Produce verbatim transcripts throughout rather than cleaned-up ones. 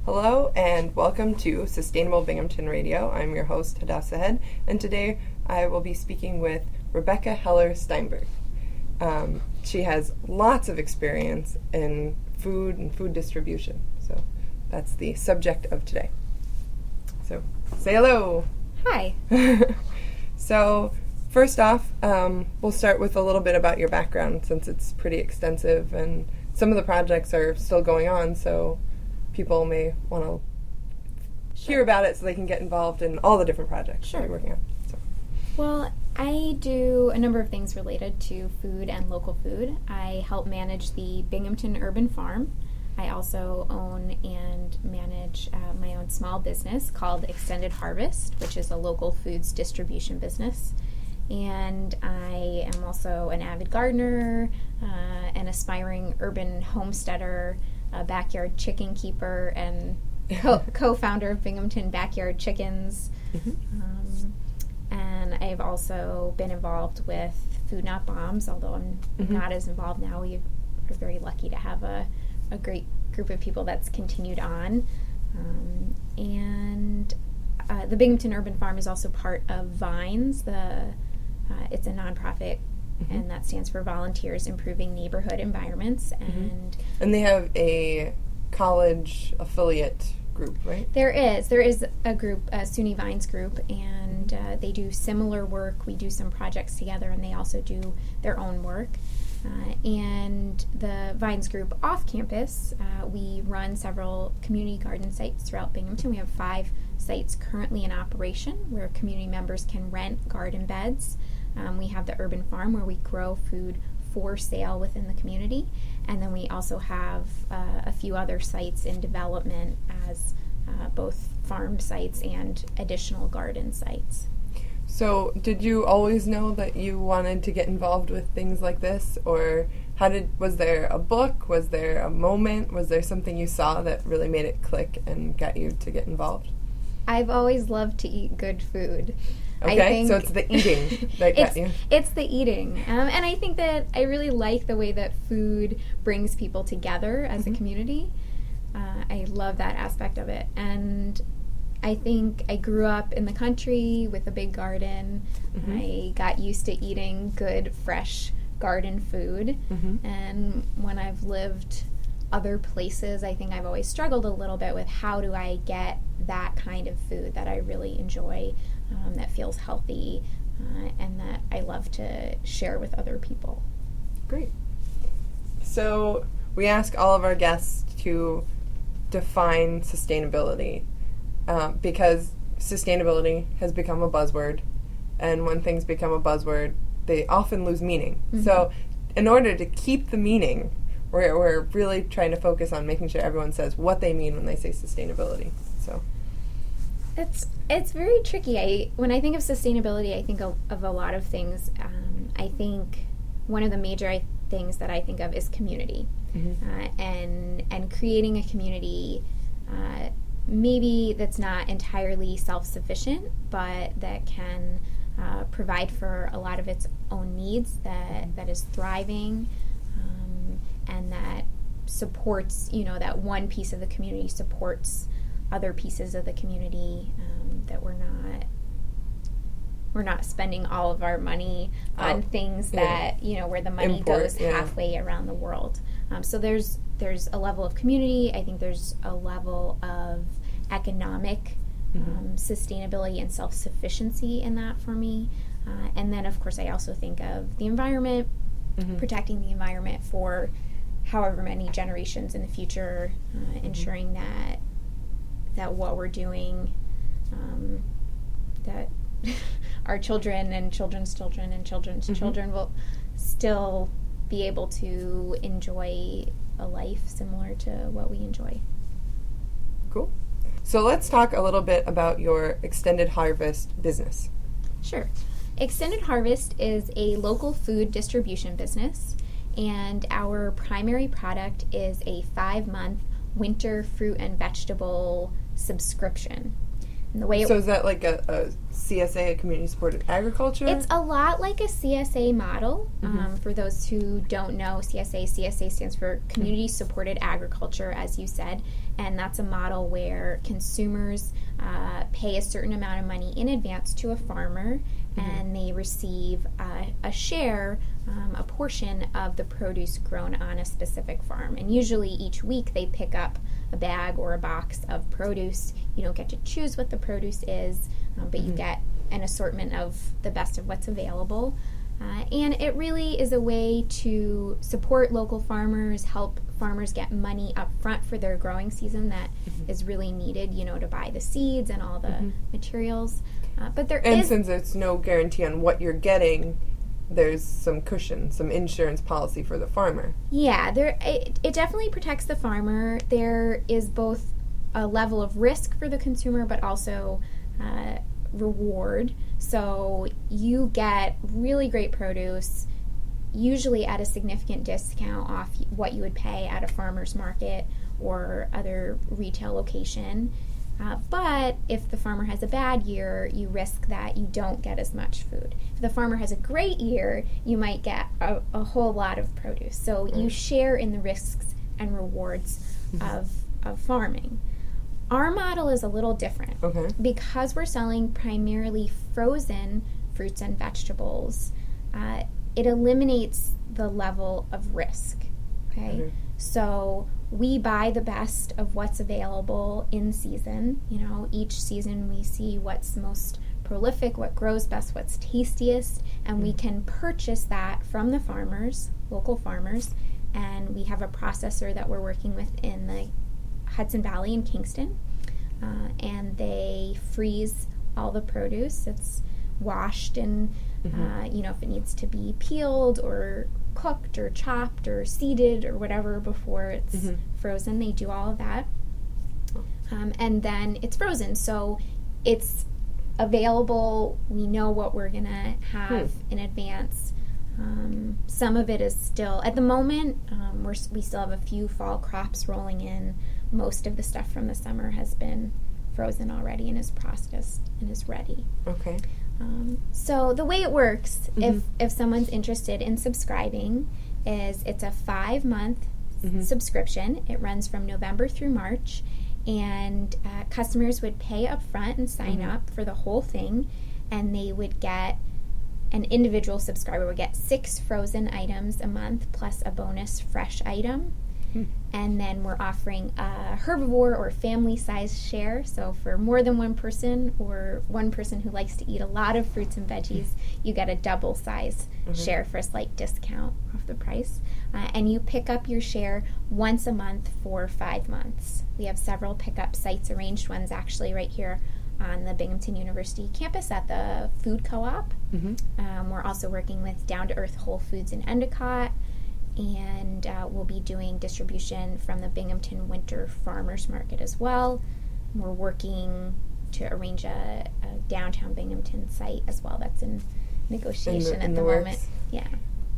Hello and welcome to Sustainable Binghamton Radio. I'm your host, Hadassah Head, and today I will be speaking with Rebecca Heller Steinberg. Um, she has lots of experience in food and food distribution, so that's the subject of today. So, say hello! Hi! So, first off, um, we'll start with a little bit about your background since it's pretty extensive and some of the projects are still going on, so people may want to Sure. hear about it so they can get involved in all the different projects Sure. that you're working on. So. Well, I do a number of things related to food and local food. I help manage the Binghamton Urban Farm. I also own and manage uh, my own small business called Extended Harvest, which is a local foods distribution business. And I am also an avid gardener, uh, an aspiring urban homesteader, a backyard chicken keeper, and co- co-founder of Binghamton Backyard Chickens. Mm-hmm. Um, and I've also been involved with Food Not Bombs, although I'm Mm-hmm. not as involved now. We are very lucky to have a, a great group of people that's continued on. Um, and uh, the Binghamton Urban Farm is also part of Vines. The uh, It's a nonprofit, Mm-hmm. and that stands for Volunteers Improving Neighborhood Environments. And And they have a college affiliate group, right? There is. There is a group, a SUNY Vines group, and uh, they do similar work. We do some projects together, and they also do their own work. Uh, and the Vines group off campus, uh, we run several community garden sites throughout Binghamton. We have five sites currently in operation where community members can rent garden beds. Um, we have the Urban Farm where we grow food for sale within the community. And then we also have uh, a few other sites in development as uh, both farm sites and additional garden sites. So, did you always know that you wanted to get involved with things like this, or how did? Was there a book? Was there a moment? Was there something you saw that really made it click and got you to get involved? I've always loved to eat good food. Okay, I think so it's the eating that got it's, you. It's the eating. Um, and I think that I really like the way that food brings people together as Mm-hmm. a community. Uh, I love that aspect of it. And I think I grew up in the country with a big garden. Mm-hmm. I got used to eating good, fresh garden food. Mm-hmm. And when I've lived other places, I think I've always struggled a little bit with how do I get that kind of food that I really enjoy, um, that feels healthy, uh, and that I love to share with other people. Great. So, we ask all of our guests to define sustainability. Um, because sustainability has become a buzzword, and when things become a buzzword, they often lose meaning. Mm-hmm. So, in order to keep the meaning, we're, we're really trying to focus on making sure everyone says what they mean when they say sustainability. So, It's it's very tricky. I when I think of sustainability, I think of, of a lot of things. Um, I think one of the major I, things that I think of is community, mm-hmm. uh, and and creating a community. Uh, maybe that's not entirely self-sufficient, but that can uh, provide for a lot of its own needs, that that is thriving, um, and that supports, you know, that one piece of the community supports other pieces of the community, um, that we're not we're not spending all of our money on oh, things that, yeah. you know, where the money Import, goes yeah. halfway around the world. Um, so there's there's a level of community. I think there's a level of economic mm-hmm. um, sustainability and self-sufficiency in that for me. Uh, and then, of course, I also think of the environment, mm-hmm. protecting the environment for however many generations in the future, uh, mm-hmm. ensuring that that what we're doing, um, that our children and children's children and children's mm-hmm. children will still be able to enjoy a life similar to what we enjoy. Cool. So let's talk a little bit about your Extended Harvest business. Sure. Extended Harvest is a local food distribution business, and our primary product is a five-month winter fruit and vegetable subscription. And the way it so is that like a, a C S A, a community-supported agriculture? It's a lot like a C S A model. Mm-hmm. Um, for those who don't know, C S A, C S A stands for Community-Supported Agriculture, as you said, and that's a model where consumers uh, pay a certain amount of money in advance to a farmer, mm-hmm. and they receive uh, a share, um, a portion of the produce grown on a specific farm. And usually each week they pick up a bag or a box of produce. You don't get to choose what the produce is, um, but mm-hmm. you get an assortment of the best of what's available. Uh, and it really is a way to support local farmers, help farmers get money up front for their growing season that mm-hmm. is really needed, you know, to buy the seeds and all the mm-hmm. materials. Uh, but there and is... since there's no guarantee on what you're getting, there's some cushion, some insurance policy for the farmer. Yeah, there it, it definitely protects the farmer. There is both a level of risk for the consumer, but also uh, reward. So you get really great produce, usually at a significant discount off what you would pay at a farmer's market or other retail location. Uh, but if the farmer has a bad year, you risk that you don't get as much food. If the farmer has a great year, you might get a, a whole lot of produce. So mm. you share in the risks and rewards mm-hmm. of, of farming. Our model is a little different. Okay. Because we're selling primarily frozen fruits and vegetables, uh, it eliminates the level of risk. Okay? Mm-hmm. So we buy the best of what's available in season. You know, each season we see what's most prolific, what grows best, what's tastiest, and we can purchase that from the farmers, local farmers, and we have a processor that we're working with in the Hudson Valley in Kingston, uh, and they freeze all the produce. It's washed and, mm-hmm. uh, you know, if it needs to be peeled or cooked or chopped or seeded or whatever before it's mm-hmm. frozen. They do all of that. Um, and then it's frozen. So it's available. We know what we're going to have hmm. in advance. Um, some of it is still, at the moment, um, we're, we still have a few fall crops rolling in. Most of the stuff from the summer has been frozen already and is processed and is ready. Okay. Um, so the way it works, mm-hmm. if if someone's interested in subscribing, is it's a five-month mm-hmm. subscription. It runs from November through March, and uh, customers would pay up front and sign mm-hmm. up for the whole thing, and they would get, an individual subscriber would get six frozen items a month plus a bonus fresh item. And then we're offering a herbivore or family-size share. So for more than one person or one person who likes to eat a lot of fruits and veggies, you get a double-size mm-hmm. share for a slight discount off the price. Uh, and you pick up your share once a month for five months. We have several pickup sites, arranged ones actually right here on the Binghamton University campus at the food co-op. Mm-hmm. Um, we're also working with Down to Earth Whole Foods in Endicott. And uh, we'll be doing distribution from the Binghamton Winter Farmers Market as well. We're working to arrange a, a downtown Binghamton site as well. That's in negotiation in the, in at the, the moment. Yeah.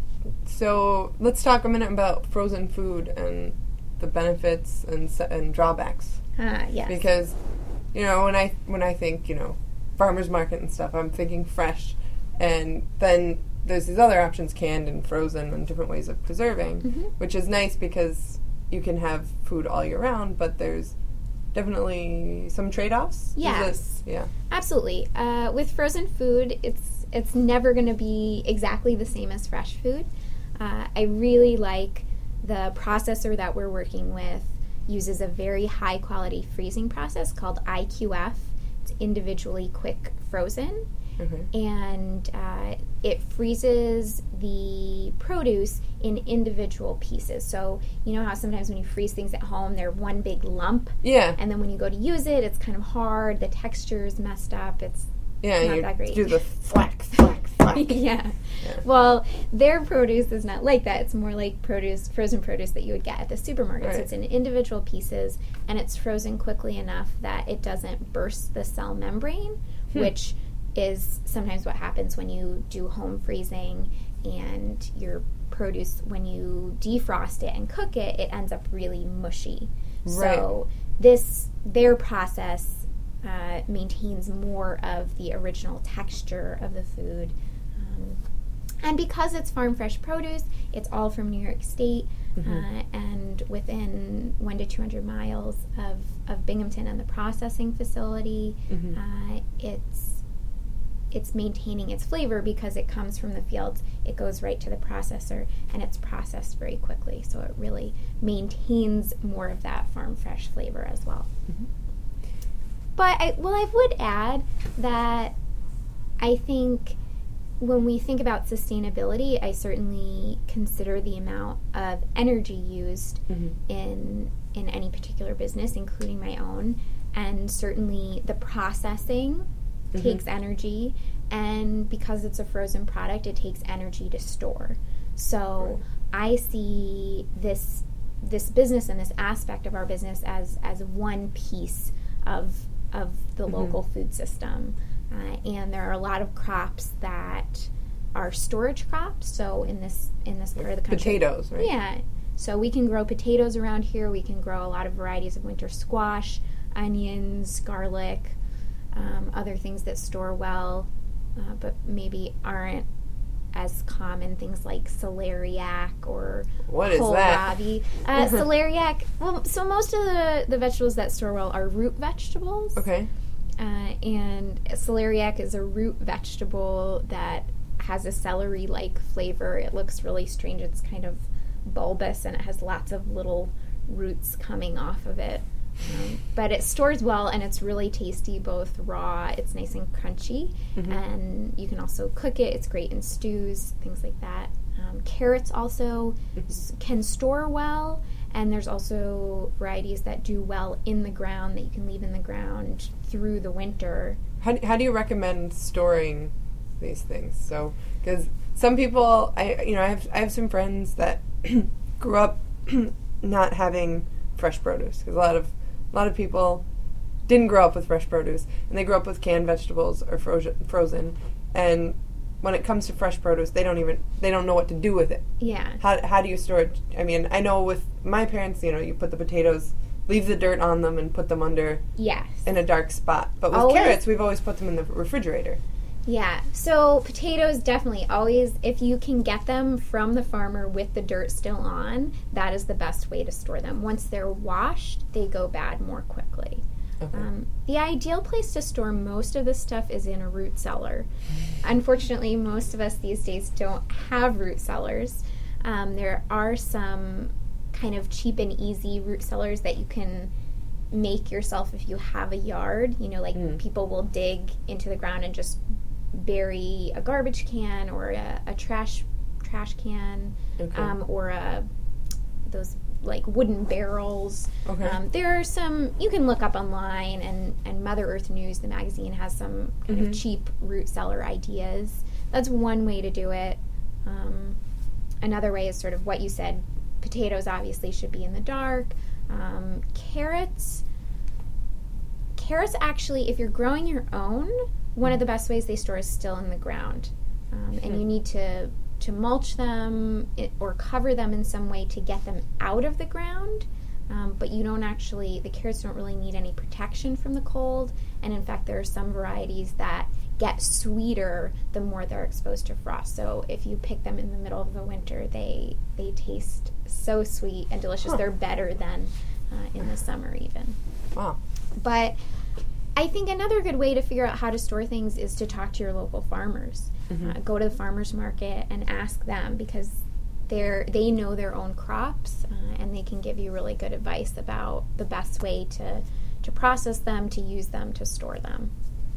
So let's talk a minute about frozen food and the benefits and and drawbacks. Ah, yes. Because, you know, when I when I think, you know, farmers market and stuff, I'm thinking fresh, and then there's these other options, canned and frozen, and different ways of preserving, mm-hmm. which is nice because you can have food all year round, but there's definitely some trade-offs. Yes. It, yeah. Absolutely. Uh, with frozen food, it's it's never going to be exactly the same as fresh food. Uh, I really like the processor that we're working with uses a very high-quality freezing process called I Q F. It's individually quick frozen. Mm-hmm. And uh, it freezes the produce in individual pieces. So you know how sometimes when you freeze things at home, they're one big lump. Yeah. And then when you go to use it, it's kind of hard. The texture is messed up. It's yeah, not you that great. Do the thwack, thwack, thwack. yeah. yeah. Well, their produce is not like that. It's more like produce, frozen produce that you would get at the supermarket. Right. So it's in individual pieces, and it's frozen quickly enough that it doesn't burst the cell membrane, hmm. which is sometimes what happens when you do home freezing and your produce, when you defrost it and cook it, it ends up really mushy. Right. So this, their process uh, maintains more of the original texture of the food. Um, and because it's farm fresh produce, it's all from New York State, mm-hmm. uh, and within one to two hundred miles of, of Binghamton and the processing facility, mm-hmm. uh, it's it's maintaining its flavor because it comes from the fields, it goes right to the processor, and it's processed very quickly. So it really maintains more of that farm fresh flavor as well. Mm-hmm. But, I, well, I would add that I think when we think about sustainability, I certainly consider the amount of energy used mm-hmm. in in any particular business, including my own, and certainly the processing Mm-hmm. takes energy, and because it's a frozen product, it takes energy to store. So right. I see this this business and this aspect of our business as as one piece of of the mm-hmm. local food system. Uh, and there are a lot of crops that are storage crops. So in this in this part of the country, potatoes, right? Yeah. So we can grow potatoes around here. We can grow a lot of varieties of winter squash, onions, garlic. Um, other things that store well, uh, but maybe aren't as common, things like celeriac or what is kohlrabi. That? Uh, celeriac, well, so most of the, the vegetables that store well are root vegetables. Okay. Uh, and celeriac is a root vegetable that has a celery-like flavor. It looks really strange. It's kind of bulbous, and it has lots of little roots coming off of it. Um, but it stores well, and it's really tasty, both raw, it's nice and crunchy, mm-hmm. and you can also cook it. It's great in stews, things like that. Um, carrots also mm-hmm. s- can store well, and there's also varieties that do well in the ground that you can leave in the ground through the winter. How do, how do you recommend storing these things? So, because some people, I you know, I have I have some friends that grew up not having fresh produce, because a lot of A lot of people didn't grow up with fresh produce, and they grew up with canned vegetables or frozen. Frozen, and when it comes to fresh produce, they don't even they don't know what to do with it. Yeah. How how do you store it? I mean, I know with my parents, you know, you put the potatoes, leave the dirt on them, and put them under yes in a dark spot. But with always. carrots, we've always put them in the refrigerator. Yeah, so potatoes definitely always, if you can get them from the farmer with the dirt still on, that is the best way to store them. Once they're washed, they go bad more quickly. Okay. Um, the ideal place to store most of this stuff is in a root cellar. Unfortunately, most of us these days don't have root cellars. Um, there are some kind of cheap and easy root cellars that you can make yourself if you have a yard. You know, like mm. people will dig into the ground and just bury a garbage can or a, a trash trash can, okay. um, or a, those like wooden barrels. Okay. Um, there are some you can look up online, and, and Mother Earth News, the magazine, has some kind mm-hmm. of cheap root cellar ideas. That's one way to do it. Um, another way is sort of what you said. Potatoes obviously should be in the dark. Um, carrots, carrots actually, if you're growing your own, one of the best ways they store is still in the ground. Um, and you need to, to mulch them it, or cover them in some way to get them out of the ground. Um, but you don't actually, the carrots don't really need any protection from the cold. And in fact, there are some varieties that get sweeter the more they're exposed to frost. So if you pick them in the middle of the winter, they they taste so sweet and delicious. Huh. They're better than uh, in the summer even. Wow. But I think another good way to figure out how to store things is to talk to your local farmers. Mm-hmm. Uh, go to the farmer's market and ask them, because they're, they know their own crops, uh, and they can give you really good advice about the best way to, to process them, to use them, to store them.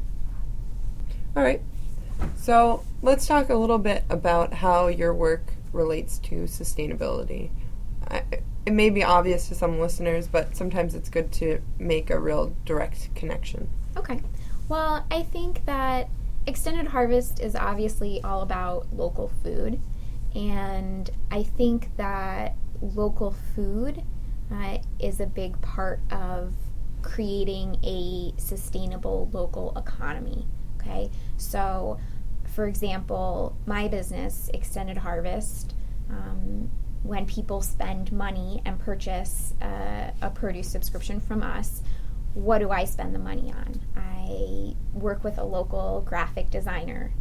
All right. So let's talk a little bit about how your work relates to sustainability. I, it may be obvious to some listeners, but sometimes it's good to make a real direct connection. Okay. Well, I think that Extended Harvest is obviously all about local food, and I think that local food uh, is a big part of creating a sustainable local economy. Okay, so for example, my business, Extended Harvest, um, when people spend money and purchase uh, a produce subscription from us, what do I spend the money on? I work with a local graphic designer,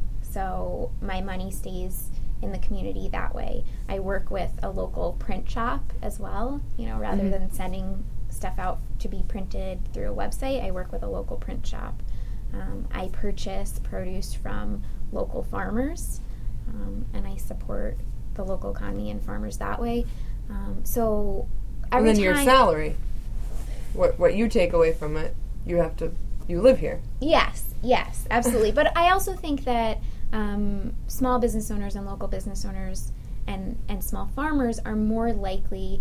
so my money stays in the community that way. I work with a local print shop as well, you know, rather mm-hmm. than sending stuff out to be printed through a website, I work with a local print shop. Um, I purchase produce from local farmers, um, and I support the local economy and farmers that way. Um, so every and then time, your salary, what what you take away from it, you have to, you live here. Yes, yes, absolutely. But I also think that um, small business owners and local business owners and, and small farmers are more likely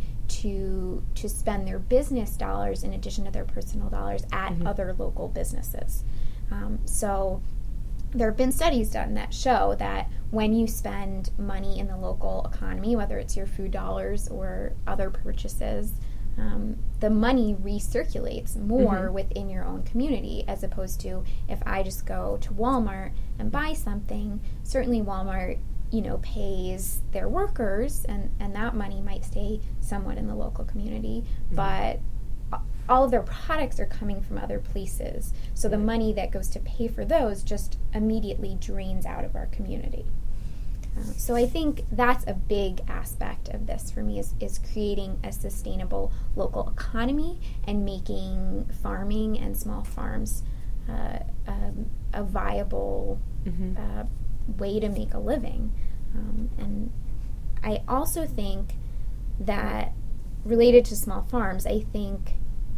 to to spend their business dollars in addition to their personal dollars at mm-hmm. other local businesses. Um, so there have been studies done that show that when you spend money in the local economy, whether it's your food dollars or other purchases, um, the money recirculates more mm-hmm. within your own community, as opposed to if I just go to Walmart and buy something. Certainly Walmart, you know, pays their workers, and, and that money might stay somewhat in the local community, mm-hmm. but all of their products are coming from other places. So the money that goes to pay for those just immediately drains out of our community. Uh, so I think that's a big aspect of this for me, is, is creating a sustainable local economy and making farming and small farms uh, um, a viable mm-hmm. uh, way to make a living. Um, and I also think that related to small farms, I think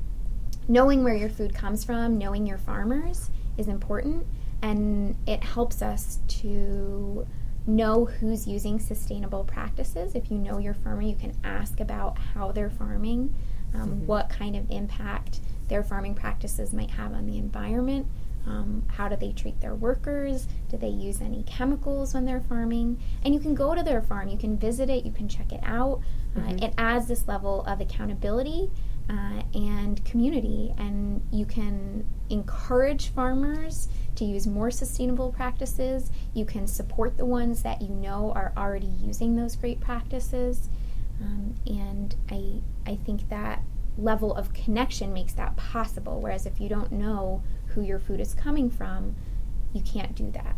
knowing where your food comes from, knowing your farmers is important, and it helps us to know who's using sustainable practices. If you know your farmer, you can ask about how they're farming, um, mm-hmm. what kind of impact their farming practices might have on the environment. Um, how do they treat their workers? Do they use any chemicals when they're farming? And you can go to their farm, you can visit it, you can check it out. Mm-hmm. Uh, it adds this level of accountability uh, and community, and you can encourage farmers to use more sustainable practices. You can support the ones that you know are already using those great practices. Um, and I, I think that level of connection makes that possible, whereas if you don't know who your food is coming from, you can't do that.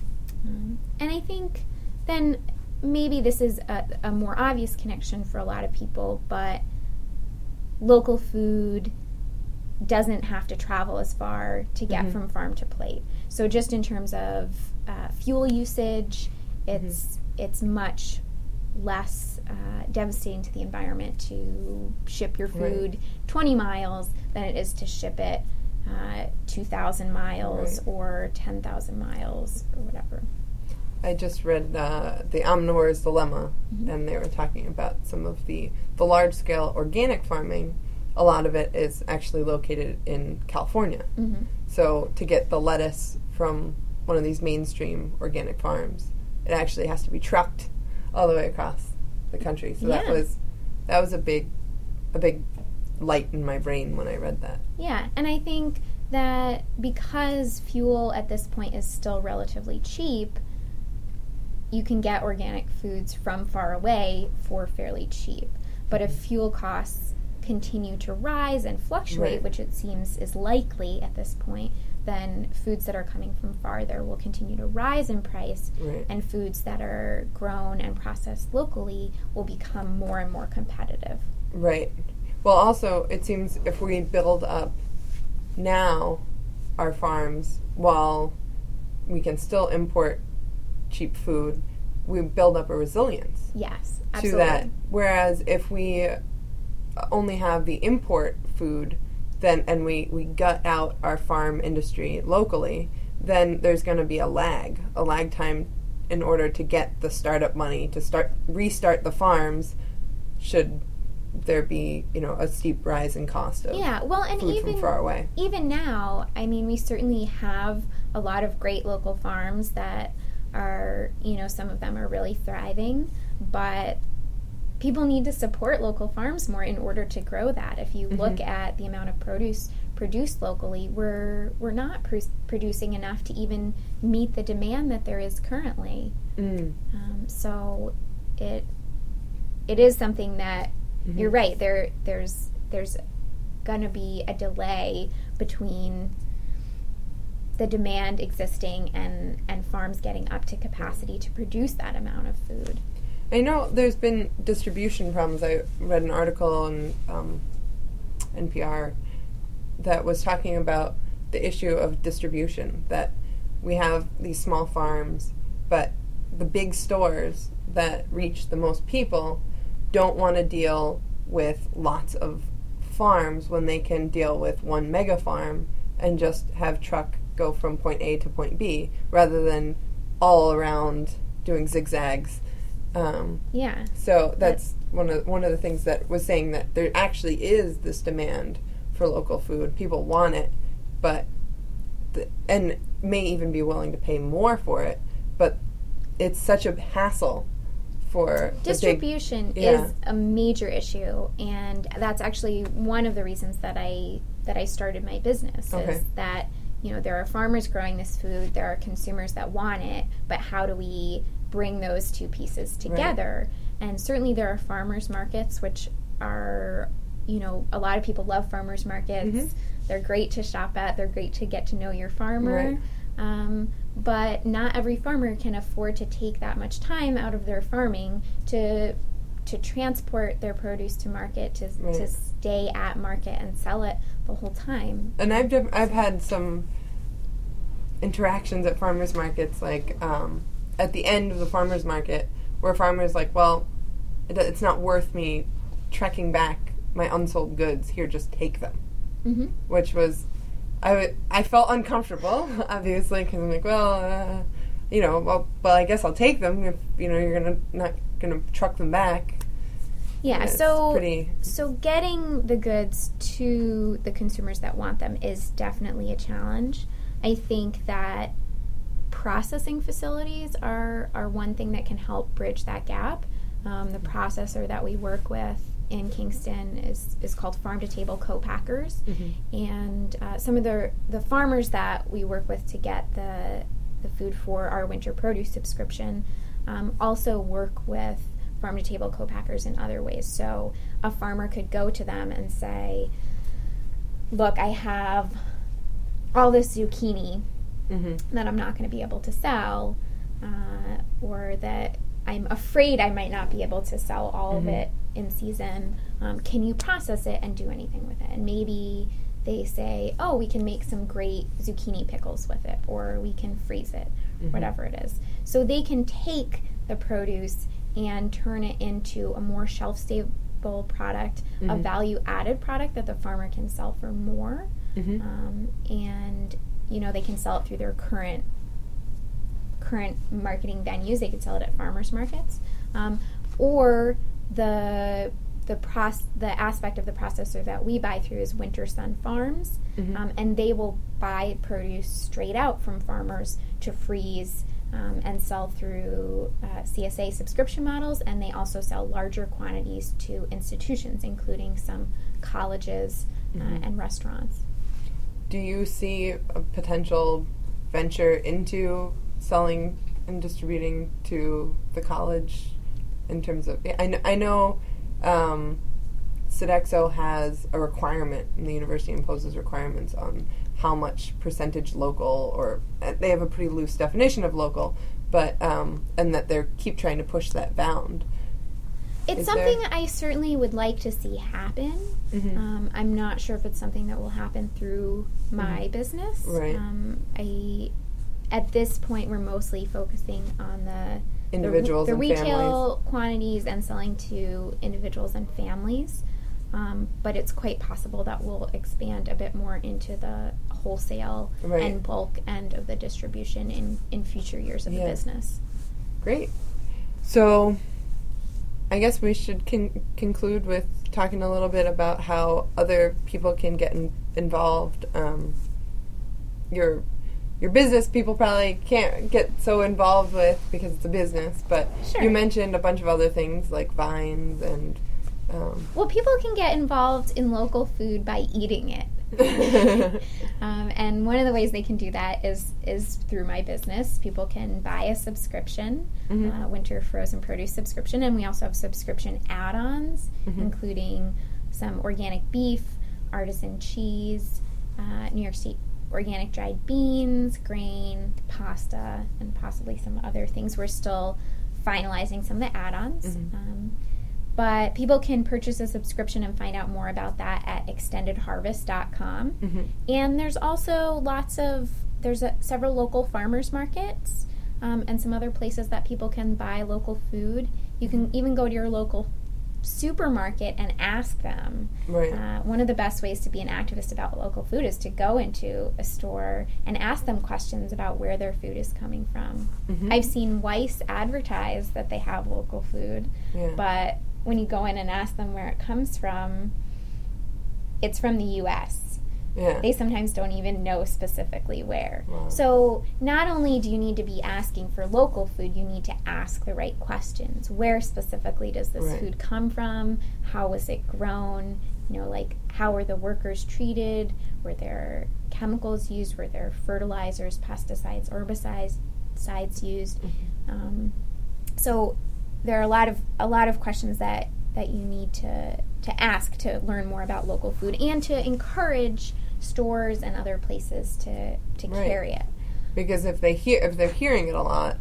Um, and I think then maybe this is a, a more obvious connection for a lot of people, but local food doesn't have to travel as far to get mm-hmm. from farm to plate. So just in terms of uh, fuel usage, it's mm-hmm. it's much less uh, devastating to the environment to ship your food right. twenty miles than it is to ship it uh, two thousand miles right. or ten thousand miles or whatever. I just read uh, The Omnivore's Dilemma, mm-hmm. and they were talking about some of the, the large-scale organic farming. A lot of it is actually located in California. Mm-hmm. So to get the lettuce from one of these mainstream organic farms, it actually has to be trucked all the way across the country. So yeah. that was that was a big a big light in my brain when I read that. Yeah, and I think that because fuel at this point is still relatively cheap, you can get organic foods from far away for fairly cheap. But if fuel costs continue to rise and fluctuate, right. which it seems is likely at this point, then foods that are coming from farther will continue to rise in price, right. and foods that are grown and processed locally will become more and more competitive. Right. Well, also, it seems if we build up now our farms while we can still import cheap food, we build up a resilience. Yes, absolutely. To that. Whereas if we only have the import food, then and we, we gut out our farm industry locally, then there's going to be a lag, a lag time in order to get the startup money to start restart the farms. Should there be, you know, a steep rise in cost of yeah, well, and food even, from far away. Even now, I mean, we certainly have a lot of great local farms that are, you know, some of them are really thriving, but people need to support local farms more in order to grow that. If you mm-hmm. look at the amount of produce produced locally, we're we're not pr- producing enough to even meet the demand that there is currently. Mm. Um, so it it is something that mm-hmm. you're right. There there's there's going to be a delay between the demand existing and, and farms getting up to capacity to produce that amount of food. I know there's been distribution problems. I read an article on um, N P R that was talking about the issue of distribution, that we have these small farms, but the big stores that reach the most people don't want to deal with lots of farms when they can deal with one mega farm and just have truck go from point A to point B rather than all around doing zigzags. Um, yeah. So that's one of one of the things that was saying that there actually is this demand for local food. People want it, but the, and may even be willing to pay more for it, but it's such a hassle for distribution big, yeah. is a major issue, and that's actually one of the reasons that I that I started my business. Okay. Is that, you know, there are farmers growing this food, there are consumers that want it, but how do we bring those two pieces together? Right. And certainly there are farmers markets, which are, you know, a lot of people love farmers markets. Mm-hmm. They're great to shop at. They're great to get to know your farmer. Right. Um, but not every farmer can afford to take that much time out of their farming to to transport their produce to market, to right. to stay at market and sell it the whole time. And I've diff- I've had some interactions at farmers markets, like um, at the end of the farmers market, where farmers like, well, it, it's not worth me trekking back my unsold goods. Here, just take them. Mm-hmm. Which was, I, w- I felt uncomfortable, obviously, because I'm like, well, uh, you know, well, well, I guess I'll take them if, you know, you're gonna not gonna truck them back. Yeah, It's so pretty so getting the goods to the consumers that want them is definitely a challenge. I think that processing facilities are, are one thing that can help bridge that gap. Um, the processor that we work with in Kingston is, is called Farm to Table Co-Packers. Mm-hmm. And uh, some of the the farmers that we work with to get the the food for our winter produce subscription um, also work with Farm to Table Co-Packers in other ways. So a farmer could go to them and say, look, I have all this zucchini mm-hmm. that I'm not going to be able to sell, uh, or that I'm afraid I might not be able to sell all mm-hmm. of it in season. Um, can you process it and do anything with it? And maybe they say, oh, we can make some great zucchini pickles with it, or we can freeze it, mm-hmm. whatever it is. So they can take the produce and turn it into a more shelf-stable product, mm-hmm. a value-added product that the farmer can sell for more. Mm-hmm. Um, and, you know, they can sell it through their current current marketing venues. They could sell it at farmers markets. Um, or the the proce- the aspect of the processor that we buy through is Winter Sun Farms, mm-hmm. um, and they will buy produce straight out from farmers to freeze um, and sell through uh, C S A subscription models, and they also sell larger quantities to institutions, including some colleges uh, mm-hmm. and restaurants. Do you see a potential venture into selling and distributing to the college in terms of... I know, I know um, Sodexo has a requirement, and the university imposes requirements on how much percentage local, or uh, they have a pretty loose definition of local, but um, and that they keep trying to push that bound. It's Is something there? I certainly would like to see happen. Mm-hmm. Um, I'm not sure if it's something that will happen through my mm-hmm. business. Right. Um, I, at this point, we're mostly focusing on the individuals the, the and retail families. quantities and selling to individuals and families. Um, but it's quite possible that we'll expand a bit more into the wholesale right. and bulk end of the distribution in, in future years of yeah. the business. Great. So I guess we should con- conclude with talking a little bit about how other people can get in- involved. Um, your your business people probably can't get so involved with because it's a business, but sure. you mentioned a bunch of other things like vines and... Um, well, people can get involved in local food by eating it. um, and one of the ways they can do that is is through my business. People can buy a subscription, mm-hmm. uh, winter frozen produce subscription, and we also have subscription add-ons, mm-hmm. including some organic beef, artisan cheese, uh, New York State organic dried beans, grain, pasta, and possibly some other things. We're still finalizing some of the add-ons. Mm-hmm. Um, but people can purchase a subscription and find out more about that at extended harvest dot com. Mm-hmm. And there's also lots of, there's a, several local farmers markets um, and some other places that people can buy local food. You can even go to your local supermarket and ask them. Right. Uh, one of the best ways to be an activist about local food is to go into a store and ask them questions about where their food is coming from. Mm-hmm. I've seen Weiss advertise that they have local food, yeah. but when you go in and ask them where it comes from, it's from the U S Yeah. They sometimes don't even know specifically where. Wow. So not only do you need to be asking for local food, you need to ask the right questions. Where specifically does this right. food come from? How was it grown? You know, like, how were the workers treated? Were there chemicals used? Were there fertilizers, pesticides, herbicides sides used? Mm-hmm. Um, so there are a lot of a lot of questions that, that you need to to ask to learn more about local food and to encourage stores and other places to, to right. carry it. Because if they hear if they're hearing it a lot,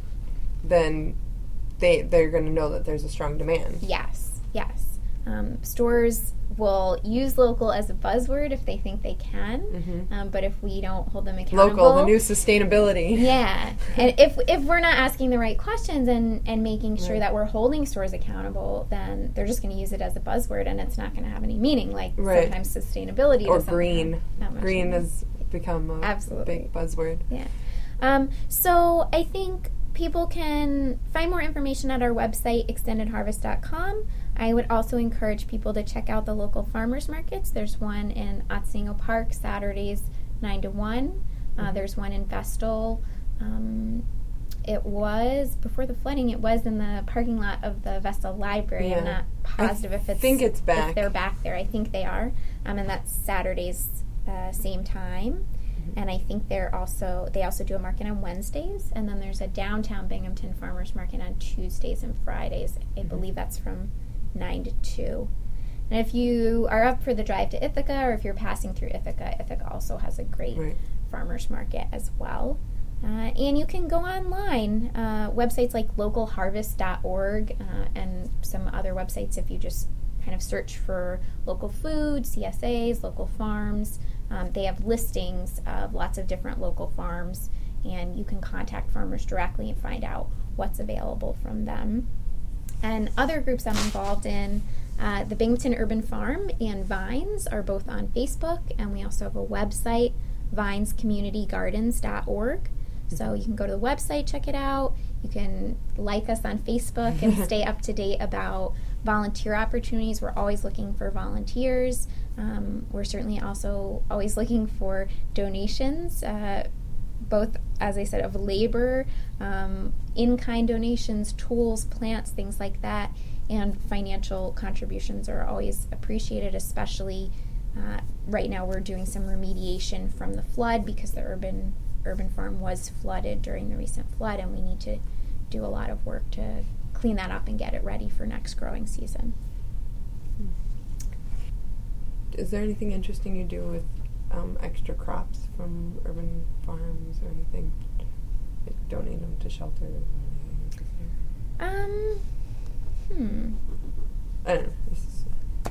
then they they're going to know that there's a strong demand. Yes, yes. Um, stores will use local as a buzzword if they think they can, mm-hmm. um, but if we don't hold them accountable, local, the new sustainability. Yeah, and if if we're not asking the right questions and, and making sure right. that we're holding stores accountable, then they're just going to use it as a buzzword, and it's not going to have any meaning. Like right. sometimes sustainability or green, green meaning. has become a Absolutely. big buzzword. Yeah. Um, so I think people can find more information at our website, extended harvest dot com. I would also encourage people to check out the local farmers markets. There's one in Otsego Park, Saturdays nine to one. Uh, mm-hmm. There's one in Vestal. Um, it was, before the flooding, it was in the parking lot of the Vestal Library. Yeah. I'm not positive I if it's, think it's back. if they're back there. I think they are. Um, and that's Saturdays, uh, same time. And I think they're also they also do a market on Wednesdays, and then there's a downtown Binghamton farmers market on Tuesdays and Fridays. I mm-hmm. believe that's from nine to two. And if you are up for the drive to Ithaca, or if you're passing through Ithaca, Ithaca also has a great right. farmers market as well. Uh, and you can go online, uh, websites like local harvest dot org uh, and some other websites if you just kind of search for local food, C S As, local farms. Um, they have listings of lots of different local farms, and you can contact farmers directly and find out what's available from them. And other groups I'm involved in, uh, the Binghamton Urban Farm and Vines are both on Facebook, and we also have a website, vines community gardens dot org. So you can go to the website, check it out. You can like us on Facebook and stay up to date about volunteer opportunities. We're always looking for volunteers. Um, we're certainly also always looking for donations, uh, both, as I said, of labor, um, in-kind donations, tools, plants, things like that, and financial contributions are always appreciated, especially uh, right now we're doing some remediation from the flood because the urban urban farm was flooded during the recent flood, and we need to do a lot of work to clean that up and get it ready for next growing season. Is there anything interesting you do with um, extra crops from urban farms or anything? Like donate them to shelters or anything? Um, hmm. I don't know. This is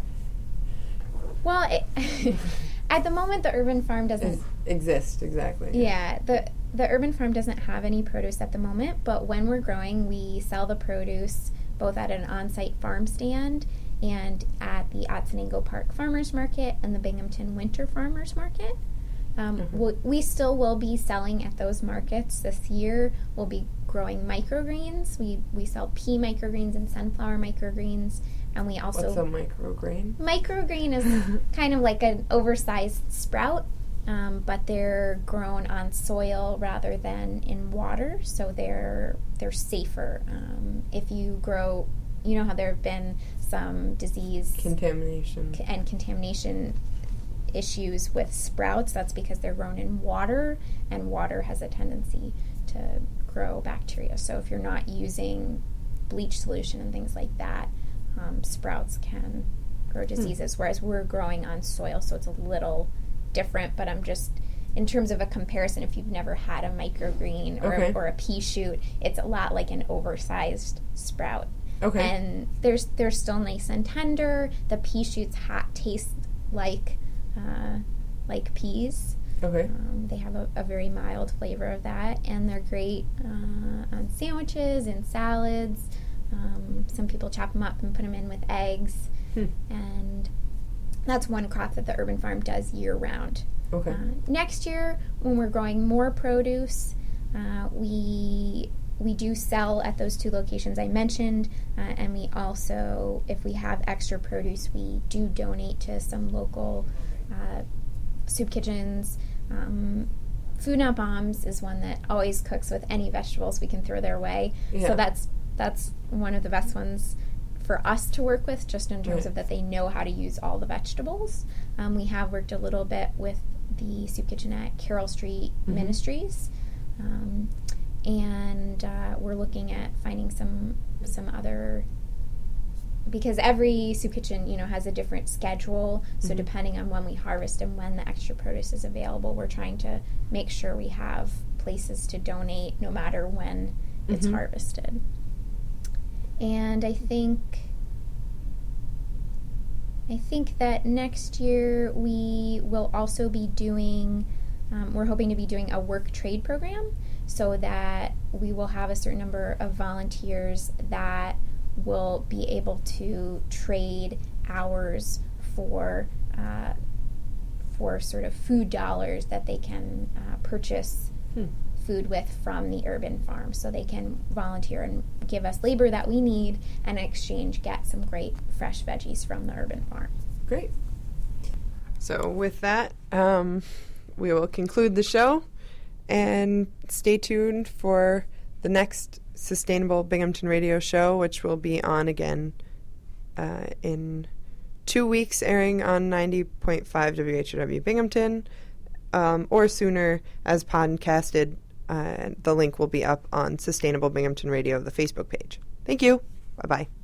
well, it at the moment, the urban farm doesn't exist exactly. Yeah, the the urban farm doesn't have any produce at the moment. But when we're growing, we sell the produce both at an on-site farm stand and at the Otsego Park Farmers Market and the Binghamton Winter Farmers Market. Um, mm-hmm. we'll, we still will be selling at those markets this year. We'll be growing microgreens. We we sell pea microgreens and sunflower microgreens. And we also... What's a microgreen? Microgreen is kind of like an oversized sprout, um, but they're grown on soil rather than in water, so they're they're safer. Um, if you grow, you know how there have been some disease... Contamination. C- and contamination issues with sprouts. That's because they're grown in water, and water has a tendency to grow bacteria. So if you're not using bleach solution and things like that, Um, sprouts can grow diseases, hmm. whereas we're growing on soil, so it's a little different. But I'm just, in terms of a comparison, if you've never had a microgreen or, okay. or a pea shoot, it's a lot like an oversized sprout. Okay. And there's they're still nice and tender. The pea shoots hot taste like uh, like peas. Okay. Um, they have a, a very mild flavor of that, and they're great uh, on sandwiches and salads. Um, some people chop them up and put them in with eggs, hmm. and that's one crop that the Urban Farm does year-round. Okay. Uh, next year, when we're growing more produce, uh, we we do sell at those two locations I mentioned, uh, and we also, if we have extra produce, we do donate to some local uh, soup kitchens. Um, Food Not Bombs is one that always cooks with any vegetables we can throw their way. Yeah. So that's that's one of the best ones for us to work with, just in terms right. of that they know how to use all the vegetables. Um, we have worked a little bit with the soup kitchen at Carroll Street mm-hmm. Ministries, um, and uh, we're looking at finding some some other, because every soup kitchen, you know, has a different schedule. So mm-hmm. depending on when we harvest and when the extra produce is available, we're trying to make sure we have places to donate no matter when mm-hmm. it's harvested. And I think I think that next year we will also be doing, um, we're hoping to be doing a work trade program, so that we will have a certain number of volunteers that will be able to trade hours for uh, for sort of food dollars that they can uh, purchase hmm. food with from the Urban Farm. So they can volunteer and give us labor that we need, and in exchange get some great fresh veggies from the Urban Farm. Great. So with that, um, we will conclude the show, and stay tuned for the next Sustainable Binghamton Radio show, which will be on again uh, in two weeks, airing on ninety point five W H O W Binghamton, um, or sooner as podcasted. Uh, the link will be up on Sustainable Binghamton Radio, the Facebook page. Thank you. Bye-bye.